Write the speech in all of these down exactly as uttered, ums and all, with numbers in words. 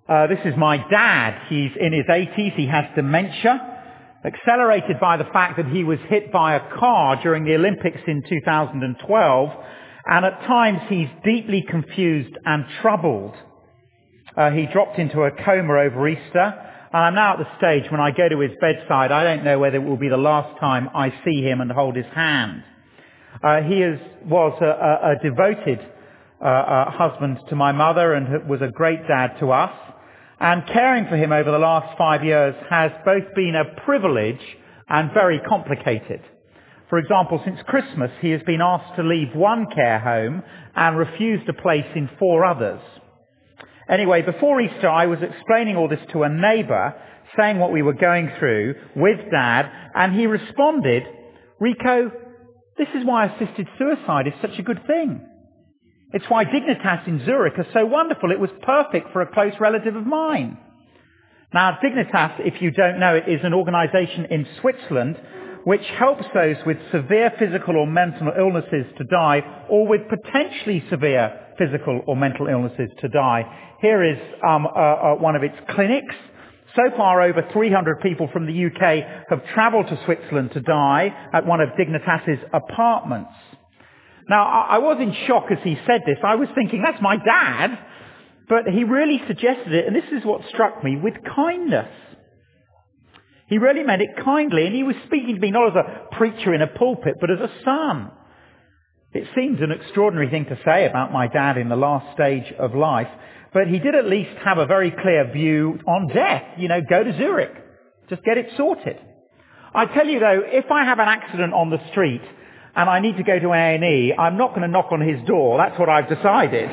Uh, this is my dad. He's in his eighties. He has dementia, accelerated by the fact that he was hit by a car during the Olympics in two thousand twelve, and at times he's deeply confused and troubled. Uh, he dropped into a coma over Easter, and I'm now at the stage when I go to his bedside, I don't know whether it will be the last time I see him and hold his hand. Uh, he is, was a, a, a devoted uh, uh, husband to my mother and was a great dad to us. And caring for him over the last five years has both been a privilege and very complicated. For example, since Christmas, he has been asked to leave one care home and refused a place in four others. Anyway, before Easter, I was explaining all this to a neighbour, saying what we were going through with Dad, and he responded, "Rico, this is why assisted suicide is such a good thing. It's why Dignitas in Zurich are so wonderful. It was perfect for a close relative of mine." Now, Dignitas, if you don't know it, is an organisation in Switzerland which helps those with severe physical or mental illnesses to die, or with potentially severe physical or mental illnesses to die. Here is um, uh, uh, one of its clinics. So far, over three hundred people from the U K have travelled to Switzerland to die at one of Dignitas's apartments. Now, I was in shock as he said this. I was thinking, that's my dad. But he really suggested it, and this is what struck me, with kindness. He really meant it kindly, and he was speaking to me not as a preacher in a pulpit, but as a son. It seems an extraordinary thing to say about my dad in the last stage of life, but he did at least have a very clear view on death. You know, go to Zurich. Just get it sorted. I tell you though, if I have an accident on the street, and I need to go to A and E, I'm not going to knock on his door. That's what I've decided.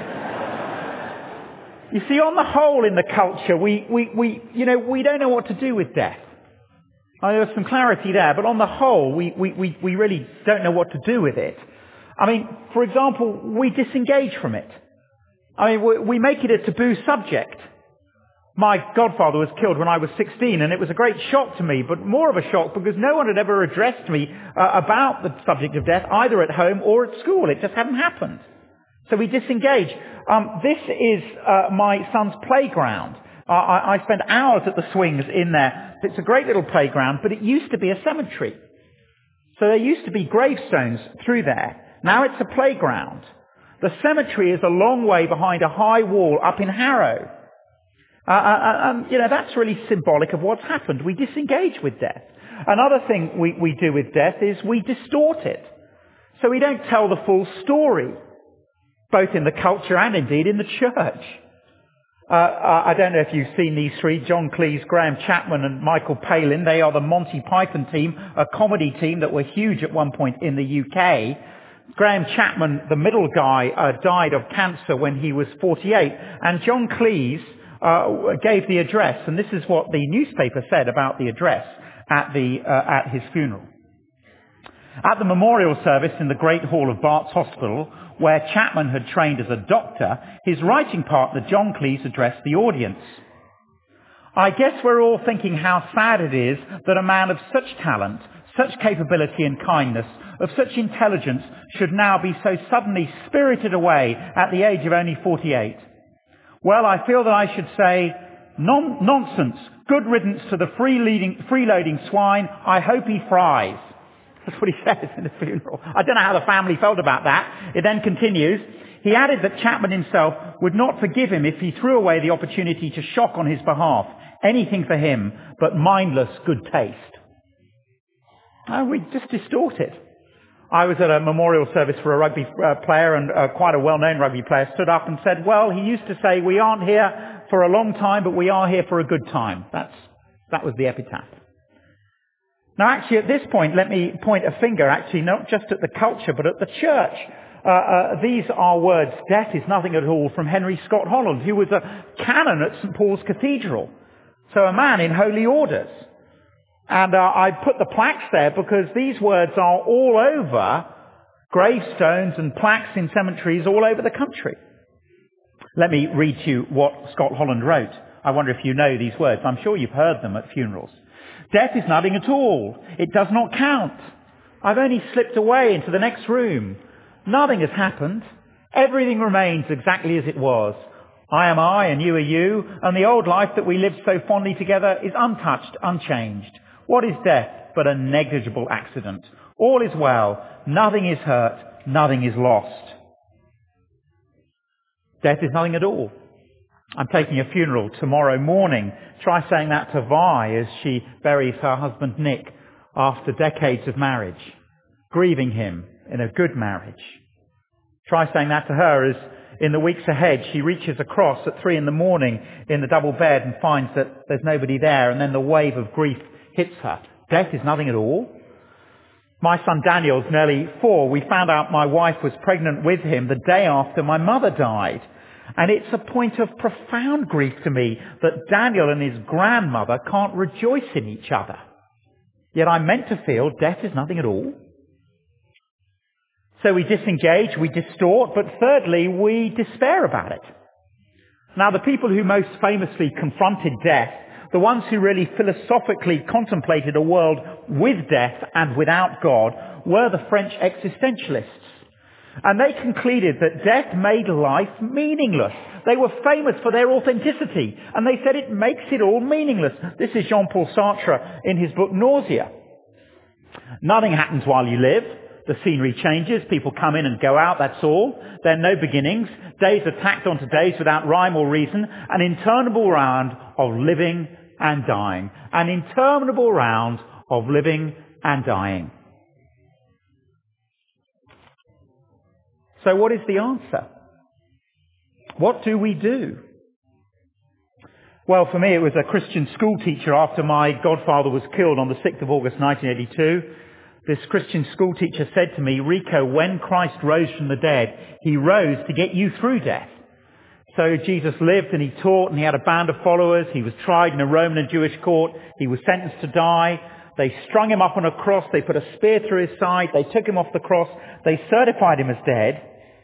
You see, on the whole in the culture, we, we, we, you know, we don't know what to do with death. I mean, there's some clarity there, but on the whole, we, we, we, we really don't know what to do with it. I mean, for example, we disengage from it. I mean, we, we make it a taboo subject. My godfather was killed when I was sixteen, and it was a great shock to me, but more of a shock because no one had ever addressed me uh, about the subject of death, either at home or at school. It just hadn't happened. So we disengage. Um, this is uh, my son's playground. Uh, I, I spend hours at the swings in there. It's a great little playground, but it used to be a cemetery. So there used to be gravestones through there. Now it's a playground. The cemetery is a long way behind a high wall up in Harrow. Uh, uh, um, you know, that's really symbolic of what's happened. We disengage with death. Another thing we, we do with death is we distort it. So we don't tell the full story, both in the culture and indeed in the church. Uh, uh, I don't know if you've seen these three, John Cleese, Graham Chapman and Michael Palin. They are the Monty Python team, a comedy team that were huge at one point in the U K. Graham Chapman, the middle guy, uh, died of cancer when he was forty-eight. And John Cleese Uh, gave the address, and this is what the newspaper said about the address at the uh, at his funeral. At the memorial service in the Great Hall of Barts Hospital, where Chapman had trained as a doctor, his writing partner John Cleese addressed the audience. "I guess we're all thinking how sad it is that a man of such talent, such capability and kindness, of such intelligence, should now be so suddenly spirited away at the age of only forty-eight. Well, I feel that I should say, non- nonsense, good riddance to the free-leading, freeloading swine, I hope he fries." That's what he says in the funeral. I don't know how the family felt about that. It then continues. He added that Chapman himself would not forgive him if he threw away the opportunity to shock on his behalf. Anything for him but mindless good taste. Oh, we just distort it. I was at a memorial service for a rugby uh, player, and uh, quite a well-known rugby player stood up and said, "Well, he used to say, we aren't here for a long time, but we are here for a good time." That's, that was the epitaph. Now, actually, at this point, let me point a finger, actually, not just at the culture, but at the church. Uh, uh, these are words, "Death is nothing at all," from Henry Scott Holland, who was a canon at Saint Paul's Cathedral. So a man in holy orders. And uh, I put the plaques there because these words are all over gravestones and plaques in cemeteries all over the country. Let me read to you what Scott Holland wrote. I wonder if you know these words. I'm sure you've heard them at funerals. "Death is nothing at all. It does not count. I've only slipped away into the next room. Nothing has happened. Everything remains exactly as it was. I am I and you are you, and the old life that we lived so fondly together is untouched, unchanged. What is death but a negligible accident? All is well, nothing is hurt, nothing is lost. Death is nothing at all. I'm taking a funeral tomorrow morning. Try saying that to Vi as she buries her husband Nick after decades of marriage, grieving him in a good marriage. Try saying that to her as in the weeks ahead she reaches across at three in the morning in the double bed and finds that there's nobody there, and then the wave of grief hits her. Death is nothing at all. My son Daniel's nearly four. We found out my wife was pregnant with him the day after my mother died. And it's a point of profound grief to me that Daniel and his grandmother can't rejoice in each other. Yet I'm meant to feel death is nothing at all. So we disengage, we distort, but thirdly, we despair about it. Now, the people who most famously confronted death, the ones who really philosophically contemplated a world with death and without God, were the French existentialists. And they concluded that death made life meaningless. They were famous for their authenticity, and they said it makes it all meaningless. This is Jean-Paul Sartre in his book Nausea. Nothing happens while you live. The scenery changes, people come in and go out, that's all. There are no beginnings. Days are tacked onto days without rhyme or reason. An interminable round of living and dying. An interminable round of living and dying. So what is the answer? What do we do? Well, for me, it was a Christian school teacher after my godfather was killed on the sixth of August nineteen eighty-two. This Christian school teacher said to me, Rico, when Christ rose from the dead, he rose to get you through death. So Jesus lived and he taught and he had a band of followers. He was tried in a Roman and Jewish court. He was sentenced to die. They strung him up on a cross. They put a spear through his side. They took him off the cross. They certified him as dead.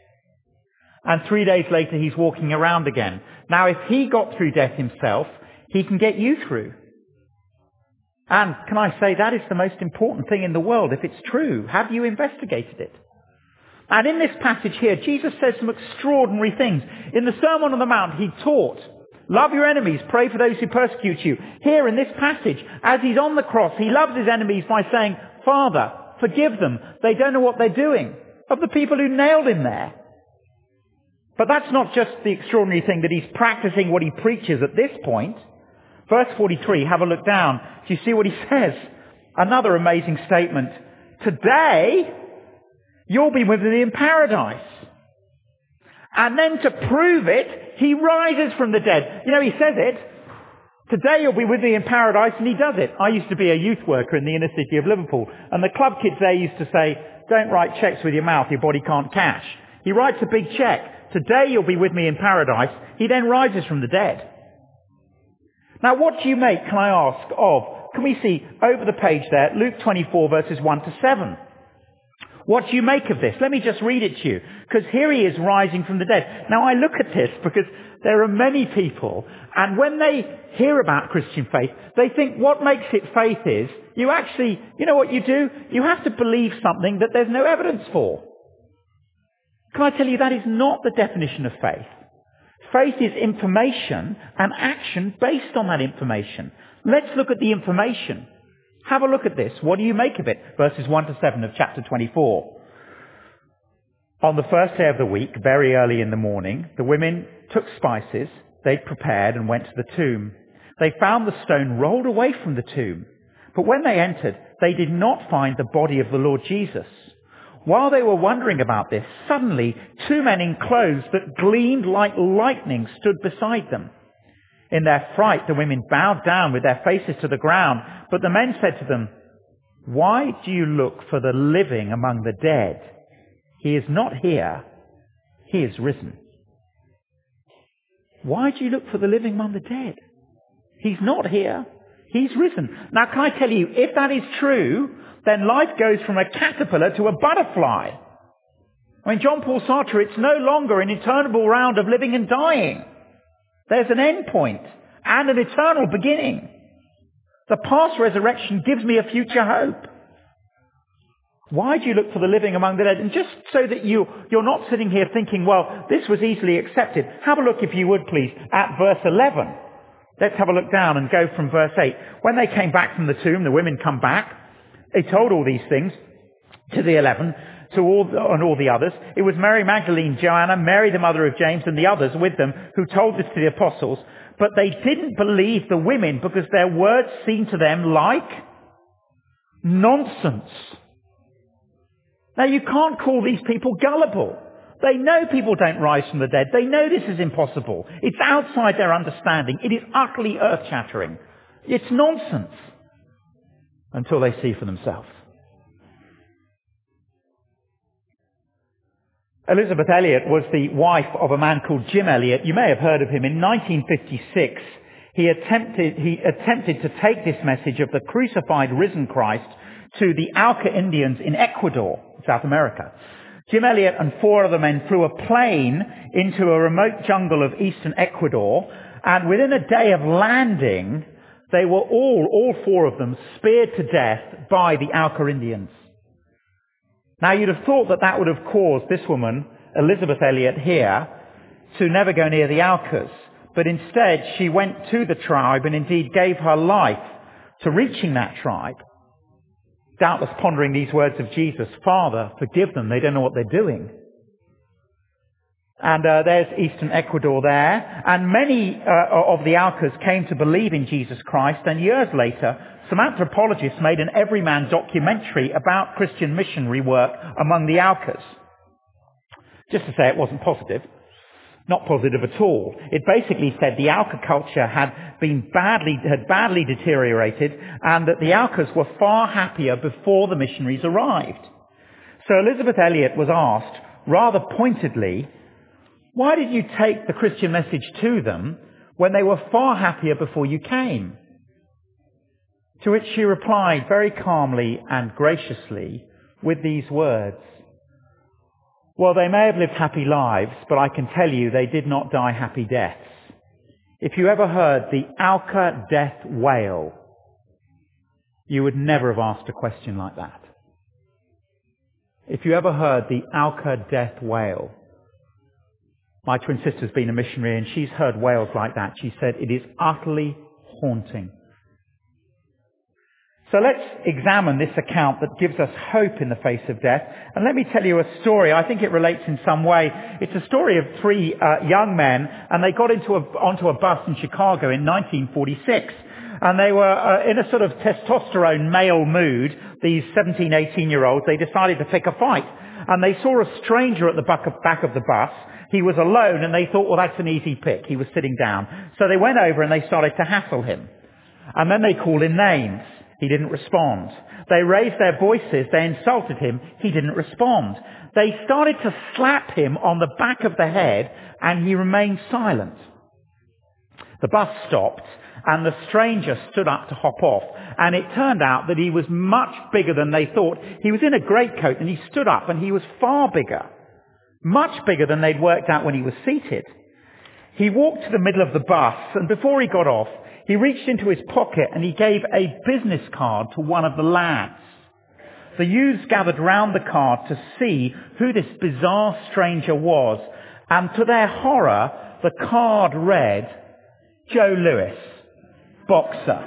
And three days later, he's walking around again. Now, if he got through death himself, he can get you through. And can I say that is the most important thing in the world, if it's true. Have you investigated it? And in this passage here, Jesus says some extraordinary things. In the Sermon on the Mount, he taught, love your enemies, pray for those who persecute you. Here in this passage, as he's on the cross, he loves his enemies by saying, Father, forgive them. They don't know what they're doing. Of the people who nailed him there. But that's not just the extraordinary thing that he's practicing what he preaches at this point. Verse forty-three, have a look down. Do you see what he says? Another amazing statement. Today, you'll be with me in paradise. And then to prove it, he rises from the dead. You know, he says it. Today you'll be with me in paradise, and he does it. I used to be a youth worker in the inner city of Liverpool, and the club kids there used to say, don't write checks with your mouth, your body can't cash. He writes a big check. Today you'll be with me in paradise. He then rises from the dead. Now what do you make, can I ask, of, can we see over the page there, Luke twenty-four verses one to seven. What do you make of this? Let me just read it to you, because here he is rising from the dead. Now I look at this because there are many people, and when they hear about Christian faith, they think what makes it faith is, you actually, you know what you do? You have to believe something that there's no evidence for. Can I tell you that is not the definition of faith? Faith is information and action based on that information. Let's look at the information. Have a look at this. What do you make of it? Verses one to seven of chapter twenty-four. On the first day of the week, very early in the morning, the women took spices they'd prepared and went to the tomb. They found the stone rolled away from the tomb. But when they entered, they did not find the body of the Lord Jesus. While they were wondering about this, suddenly two men in clothes that gleamed like lightning stood beside them. In their fright, the women bowed down with their faces to the ground, but the men said to them, why do you look for the living among the dead? He is not here. He is risen. Why do you look for the living among the dead? He's not here. He's risen. Now, can I tell you, if that is true, then life goes from a caterpillar to a butterfly. I mean, Jean-Paul Sartre, it's no longer an eternal round of living and dying. There's an end point and an eternal beginning. The past resurrection gives me a future hope. Why do you look for the living among the dead? And just so that you, you're not sitting here thinking, well, this was easily accepted, have a look, if you would please, at verse eleven. Let's have a look down and go from verse eight. When they came back from the tomb, the women come back. They told all these things to the eleven, to all, and all the others. It was Mary Magdalene, Joanna, Mary the mother of James, and the others with them who told this to the apostles. But they didn't believe the women because their words seemed to them like nonsense. Now, you can't call these people gullible. They know people don't rise from the dead. They know this is impossible. It's outside their understanding. It is utterly earth-shattering. It's nonsense until they see for themselves. Elizabeth Elliot was the wife of a man called Jim Elliot. You may have heard of him. In nineteen fifty-six, he attempted, he attempted to take this message of the crucified, risen Christ to the Auca Indians in Ecuador, South America. Jim Elliot and four other men flew a plane into a remote jungle of eastern Ecuador, and within a day of landing, they were all, all four of them, speared to death by the Auca Indians. Now, you'd have thought that that would have caused this woman, Elizabeth Elliot here, to never go near the Aucas. But instead, she went to the tribe and indeed gave her life to reaching that tribe. Doubtless pondering these words of Jesus, Father, forgive them, they don't know what they're doing. And uh, there's eastern Ecuador there. And many uh, of the Aucas came to believe in Jesus Christ. And years later, some anthropologists made an everyman documentary about Christian missionary work among the Aucas. Just to say it wasn't positive. Not positive at all. It basically said the Auca culture had been badly, had badly deteriorated and that the Aucas were far happier before the missionaries arrived. So Elizabeth Elliot was asked, rather pointedly, why did you take the Christian message to them when they were far happier before you came? To which she replied very calmly and graciously with these words, well, they may have lived happy lives, but I can tell you they did not die happy deaths. If you ever heard the Auca death wail, you would never have asked a question like that. If you ever heard the Auca death wail, my twin sister's been a missionary and she's heard wails like that. She said it is utterly haunting. So let's examine this account that gives us hope in the face of death. And let me tell you a story. I think it relates in some way. It's a story of three uh, young men, and they got into a, onto a bus in Chicago in nineteen forty-six. And they were uh, in a sort of testosterone male mood, these seventeen, eighteen-year-olds. They decided to pick a fight. And they saw a stranger at the back of, back of the bus. He was alone, and they thought, well, that's an easy pick. He was sitting down. So they went over and they started to hassle him. And then they called him names. He didn't respond. They raised their voices. They insulted him. He didn't respond. They started to slap him on the back of the head, and he remained silent. The bus stopped, and the stranger stood up to hop off. And it turned out that he was much bigger than they thought. He was in a greatcoat, and he stood up, and he was far bigger. Much bigger than they'd worked out when he was seated. He walked to the middle of the bus, and before he got off, he reached into his pocket and he gave a business card to one of the lads. The youths gathered round the card to see who this bizarre stranger was, and to their horror, the card read, Joe Louis, boxer.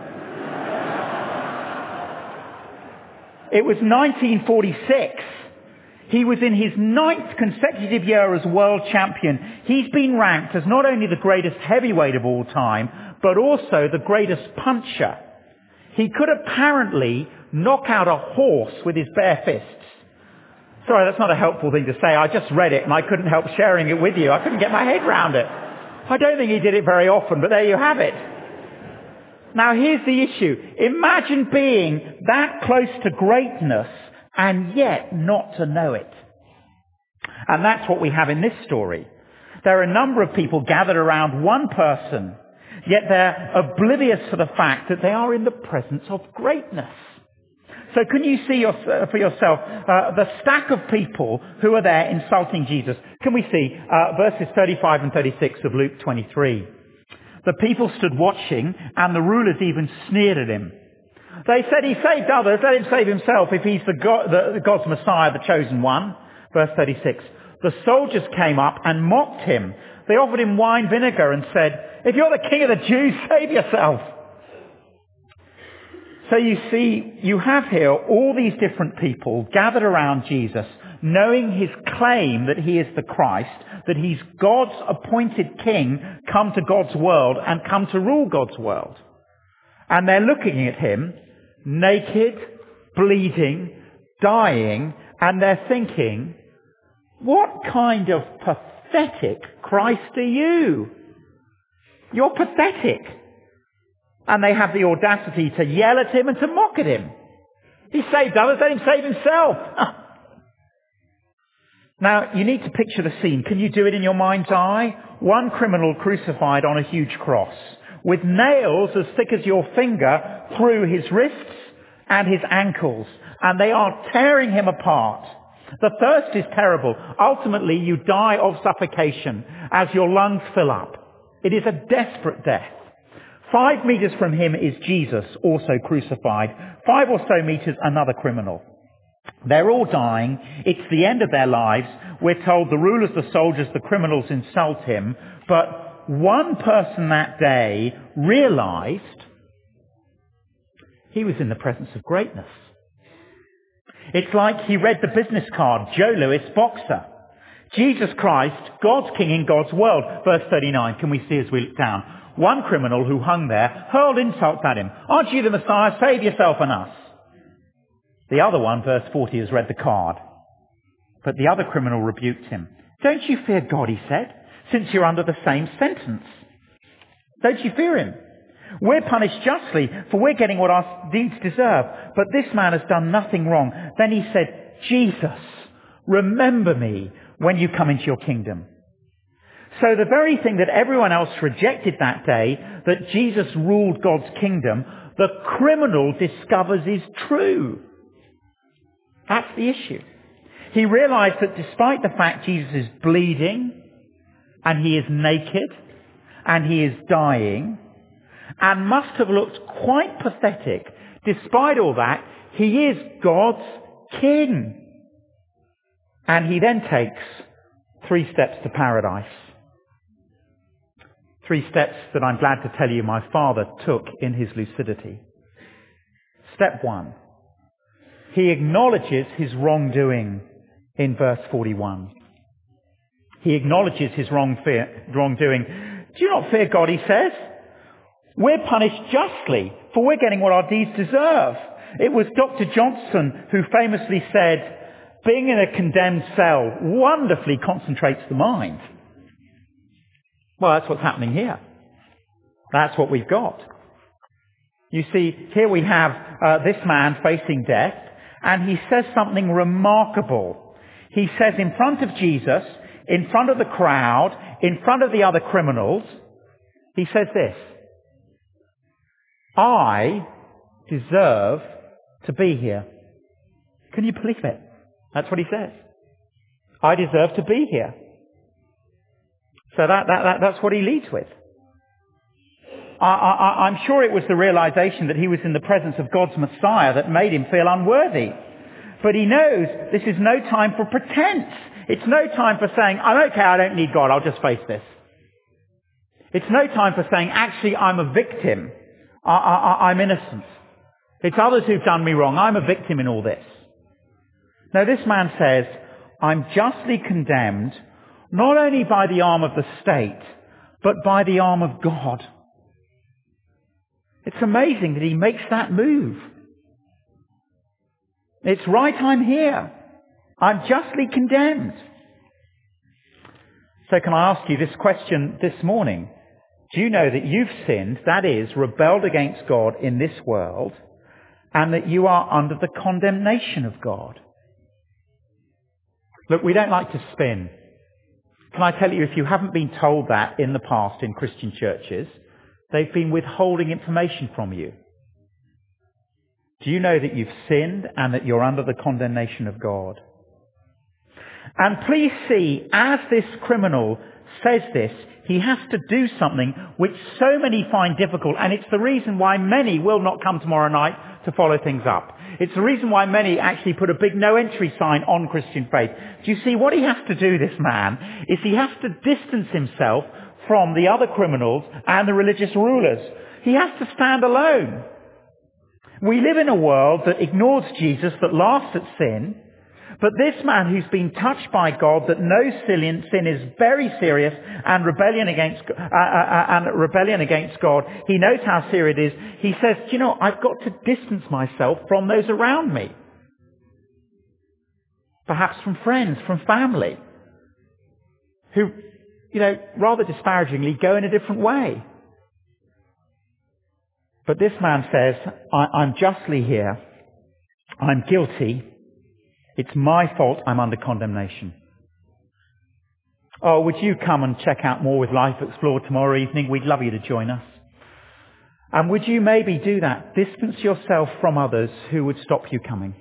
It was nineteen forty-six. He was in his ninth consecutive year as world champion. He's been ranked as not only the greatest heavyweight of all time, but also the greatest puncher. He could apparently knock out a horse with his bare fists. Sorry, that's not a helpful thing to say. I just read it and I couldn't help sharing it with you. I couldn't get my head round it. I don't think he did it very often, but there you have it. Now here's the issue. Imagine being that close to greatness and yet not to know it. And that's what we have in this story. There are a number of people gathered around one person, yet they're oblivious to the fact that they are in the presence of greatness. So can you see your, uh, for yourself uh, the stack of people who are there insulting Jesus? Can we see uh, verses thirty-five and thirty-six of Luke twenty-three? The people stood watching, and the rulers even sneered at him. They said he saved others, let him save himself if he's the, God, the, the God's Messiah, the chosen one. Verse thirty-six. The soldiers came up and mocked him. They offered him wine vinegar and said, if you're the king of the Jews, save yourself. So you see, you have here all these different people gathered around Jesus, knowing his claim that he is the Christ, that he's God's appointed king, come to God's world and come to rule God's world. And they're looking at him, naked, bleeding, dying, and they're thinking, what kind of pathetic Christ are you? You're pathetic. And they have the audacity to yell at him and to mock at him. He saved others, let him save himself. Now, you need to picture the scene. Can you do it in your mind's eye? One criminal crucified on a huge cross, with nails as thick as your finger through his wrists and his ankles. And they are tearing him apart. The thirst is terrible. Ultimately, you die of suffocation as your lungs fill up. It is a desperate death. Five meters from him is Jesus, also crucified. Five or so meters, another criminal. They're all dying. It's the end of their lives. We're told the rulers, the soldiers, the criminals insult him. But one person that day realized he was in the presence of greatness. It's like he read the business card, Joe Lewis, boxer. Jesus Christ, God's king in God's world. Verse thirty-nine, can we see as we look down? One criminal who hung there hurled insults at him. Aren't you the Messiah? Save yourself and us. The other one, verse forty, has read the card. But the other criminal rebuked him. Don't you fear God, he said, since you're under the same sentence. Don't you fear him? We're punished justly, for we're getting what our deeds deserve. But this man has done nothing wrong. Then he said, Jesus, remember me when you come into your kingdom. So the very thing that everyone else rejected that day, that Jesus ruled God's kingdom, the criminal discovers is true. That's the issue. He realized that despite the fact Jesus is bleeding, and he is naked, and he is dying, and must have looked quite pathetic, despite all that, he is God's king. And he then takes three steps to paradise. Three steps that I'm glad to tell you my father took in his lucidity. Step one. He acknowledges his wrongdoing in verse forty-one. He acknowledges his wrong fear, wrongdoing. Do you not fear God, he says? We're punished justly, for we're getting what our deeds deserve. It was Doctor Johnson who famously said, being in a condemned cell wonderfully concentrates the mind. Well, that's what's happening here. That's what we've got. You see, here we have uh, this man facing death, and he says something remarkable. He says in front of Jesus, in front of the crowd, in front of the other criminals, he says this, I deserve to be here. Can you believe it? That's what he says. I deserve to be here. So that, that, that that's what he leads with. I, I, I'm sure it was the realization that he was in the presence of God's Messiah that made him feel unworthy. But he knows this is no time for pretense. It's no time for saying, I'm okay, I don't need God, I'll just face this. It's no time for saying, actually, I'm a victim. I, I, I'm innocent. It's others who've done me wrong. I'm a victim in all this. No, this man says, I'm justly condemned, not only by the arm of the state, but by the arm of God. It's amazing that he makes that move. It's right, I'm here. I'm justly condemned. So can I ask you this question this morning? Do you know that you've sinned, that is, rebelled against God in this world, and that you are under the condemnation of God? Look, we don't like to spin. Can I tell you, if you haven't been told that in the past in Christian churches, they've been withholding information from you. Do you know that you've sinned and that you're under the condemnation of God? And please see, as this criminal says this, he has to do something which so many find difficult, and it's the reason why many will not come tomorrow night to follow things up. It's the reason why many actually put a big no entry sign on Christian faith. Do you see what he has to do, this man, is he has to distance himself from the other criminals and the religious rulers. He has to stand alone. We live in a world that ignores Jesus, that laughs at sin, but this man who's been touched by God, that knows sin, sin is very serious, and rebellion against uh, uh, and rebellion against God, he knows how serious it is. He says, "Do you know, I've got to distance myself from those around me, perhaps from friends, from family, who, you know, rather disparagingly, go in a different way." But this man says, I, I'm justly here. I'm guilty. It's my fault I'm under condemnation. Oh, would you come and check out more with Life Explored tomorrow evening? We'd love you to join us. And would you maybe do that? Distance yourself from others who would stop you coming.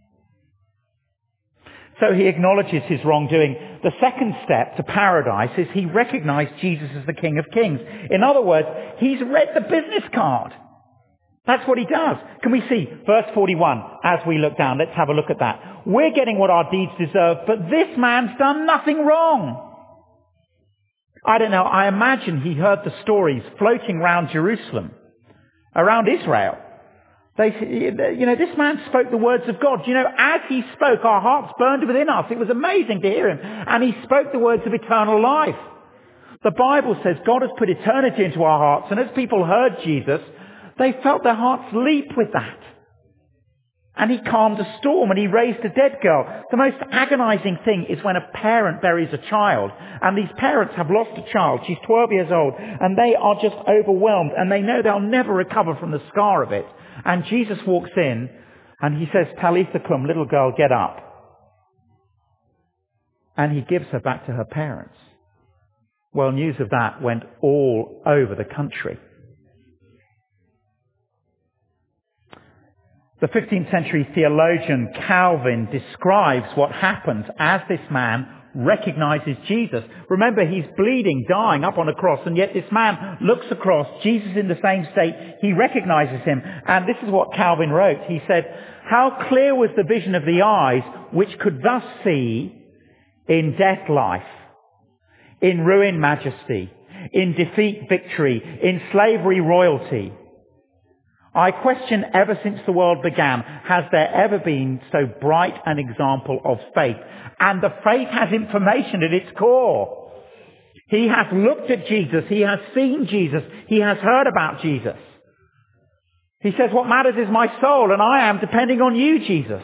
So he acknowledges his wrongdoing. The second step to paradise is he recognized Jesus as the King of Kings. In other words, he's read the business card. That's what he does. Can we see verse forty-one as we look down? Let's have a look at that. We're getting what our deeds deserve, but this man's done nothing wrong. I don't know, I imagine he heard the stories floating around Jerusalem, around Israel. They, you know, this man spoke the words of God. You know, as he spoke, our hearts burned within us. It was amazing to hear him. And he spoke the words of eternal life. The Bible says God has put eternity into our hearts. And as people heard Jesus, they felt their hearts leap with that. And he calmed a storm and he raised a dead girl. The most agonizing thing is when a parent buries a child. And these parents have lost a child. She's twelve years old. And they are just overwhelmed. And they know they'll never recover from the scar of it. And Jesus walks in and he says, Talitha cum, little girl, get up. And he gives her back to her parents. Well, news of that went all over the country. The fifteenth century theologian Calvin describes what happens as this man recognizes Jesus. Remember, he's bleeding, dying up on a cross, and yet this man looks across, Jesus in the same state, he recognizes him. And this is what Calvin wrote. He said, "How clear was the vision of the eyes which could thus see in death life, in ruin majesty, in defeat victory, in slavery royalty. I question, ever since the world began, has there ever been so bright an example of faith?" And the faith has information at its core. He has looked at Jesus. He has seen Jesus. He has heard about Jesus. He says, what matters is my soul, and I am depending on you, Jesus.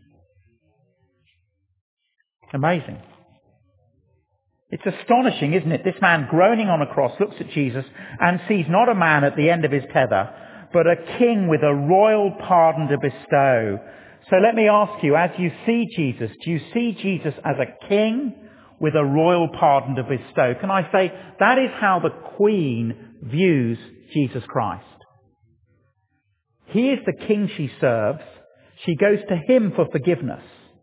Amazing. It's astonishing, isn't it? This man groaning on a cross looks at Jesus and sees not a man at the end of his tether, but a king with a royal pardon to bestow. So let me ask you, as you see Jesus, do you see Jesus as a king with a royal pardon to bestow? Can I say, that is how the Queen views Jesus Christ. He is the king she serves. She goes to him for forgiveness.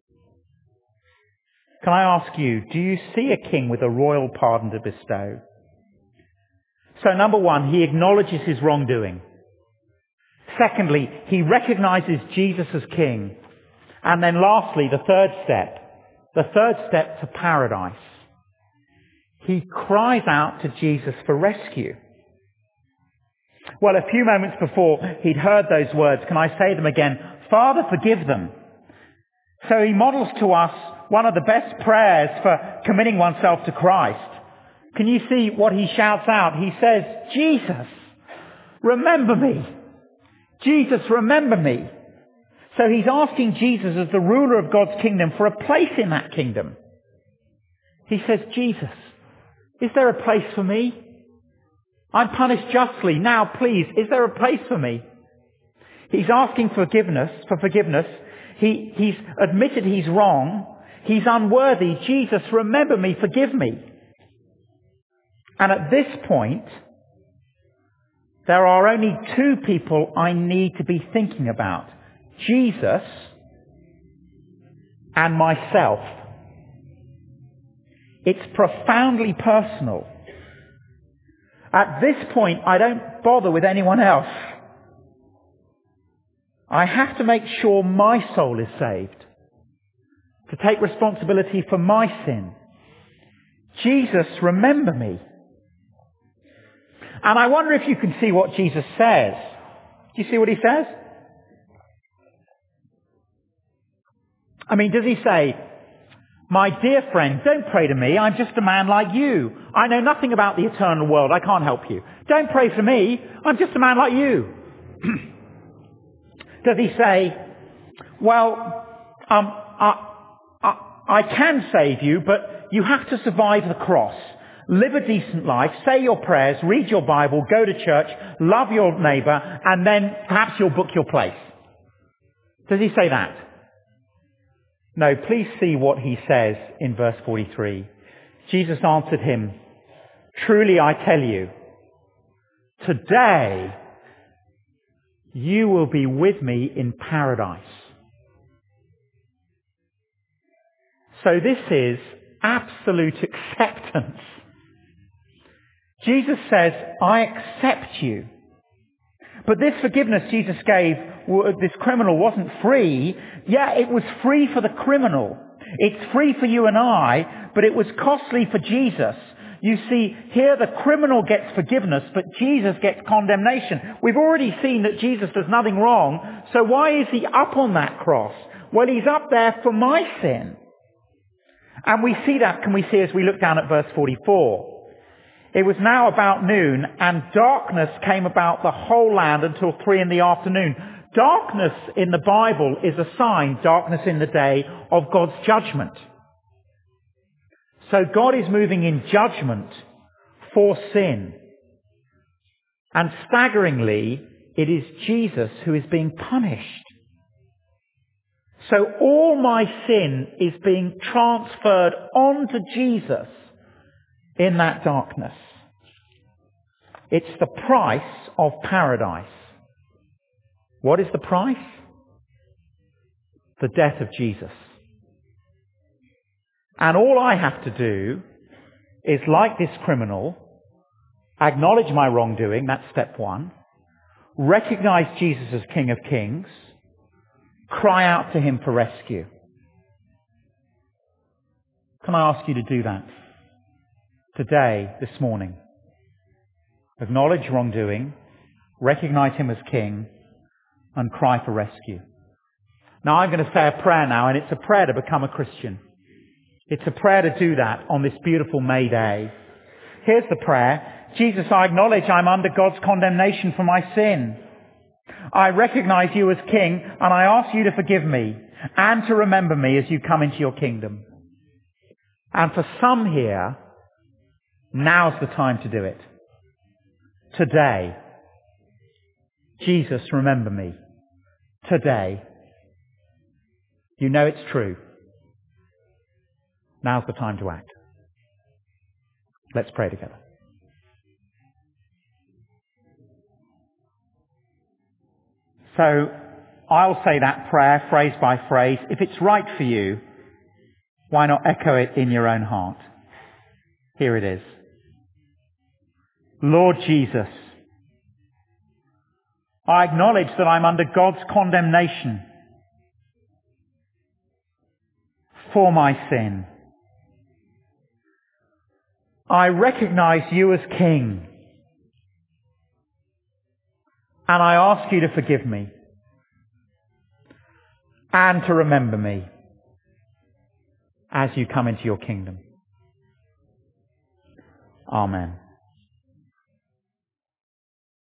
Can I ask you, do you see a king with a royal pardon to bestow? So number one, he acknowledges his wrongdoing. Secondly, he recognizes Jesus as king. And then lastly, the third step, the third step to paradise. He cries out to Jesus for rescue. Well, a few moments before he'd heard those words, can I say them again? Father, forgive them. So he models to us one of the best prayers for committing oneself to Christ. Can you see what he shouts out? He says, Jesus, remember me. Jesus, remember me. So he's asking Jesus as the ruler of God's kingdom for a place in that kingdom. He says, Jesus, is there a place for me? I'm punished justly. Now, please, is there a place for me? He's asking forgiveness, for forgiveness. He, he's admitted he's wrong. He's unworthy. Jesus, remember me, forgive me. And at this point, there are only two people I need to be thinking about. Jesus and myself. It's profoundly personal. At this point, I don't bother with anyone else. I have to make sure my soul is saved, to take responsibility for my sin. Jesus, remember me. And I wonder if you can see what Jesus says. Do you see what he says? I mean, does he say, my dear friend, don't pray to me. I'm just a man like you. I know nothing about the eternal world. I can't help you. Don't pray for me. I'm just a man like you. Does he say, well, um, I, I, I can save you, but you have to survive the cross. Live a decent life, say your prayers, read your Bible, go to church, love your neighbour, and then perhaps you'll book your place. Does he say that? No, please see what he says in verse forty-three. Jesus answered him, truly I tell you, today you will be with me in paradise. So this is absolute acceptance. Jesus says, I accept you. But this forgiveness Jesus gave this criminal wasn't free. Yeah, it was free for the criminal. It's free for you and I, but it was costly for Jesus. You see, here the criminal gets forgiveness, but Jesus gets condemnation. We've already seen that Jesus does nothing wrong, so why is he up on that cross? Well, he's up there for my sin. And we see that, can we see, as we look down at verse forty-four. It was now about noon, and darkness came about the whole land until three in the afternoon. Darkness in the Bible is a sign, darkness in the day, of God's judgment. So God is moving in judgment for sin. And staggeringly, it is Jesus who is being punished. So all my sin is being transferred onto Jesus in that darkness. It's the price of paradise. What is the price? The death of Jesus. And all I have to do is, like this criminal, acknowledge my wrongdoing, that's step one, recognize Jesus as King of Kings, cry out to him for rescue. Can I ask you to do that today, this morning? Acknowledge wrongdoing, recognize him as King, and cry for rescue. Now I'm going to say a prayer now, and it's a prayer to become a Christian. It's a prayer to do that on this beautiful May Day. Here's the prayer. Jesus, I acknowledge I'm under God's condemnation for my sin. I recognize you as King, and I ask you to forgive me and to remember me as you come into your kingdom. And for some here, now's the time to do it. Today. Jesus, remember me. Today. You know it's true. Now's the time to act. Let's pray together. So, I'll say that prayer phrase by phrase. If it's right for you, why not echo it in your own heart? Here it is. Lord Jesus, I acknowledge that I'm under God's condemnation for my sin. I recognize you as King, and I ask you to forgive me and to remember me as you come into your kingdom. Amen.